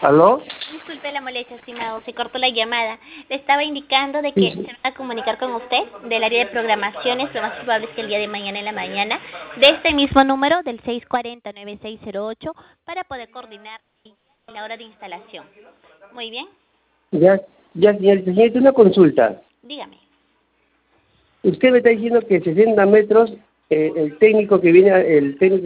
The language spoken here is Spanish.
¿Aló? Disculpe la molestia, estimado, se cortó la llamada. Le estaba indicando de que se va a comunicar con usted del área de programaciones, lo más probable es que el día de mañana en la mañana, de este mismo número, del 640-9608, para poder coordinar la hora de instalación. Muy bien, Ya, señorita, una consulta. dígame. Usted me está diciendo que 60 metros, el técnico que viene, el técnico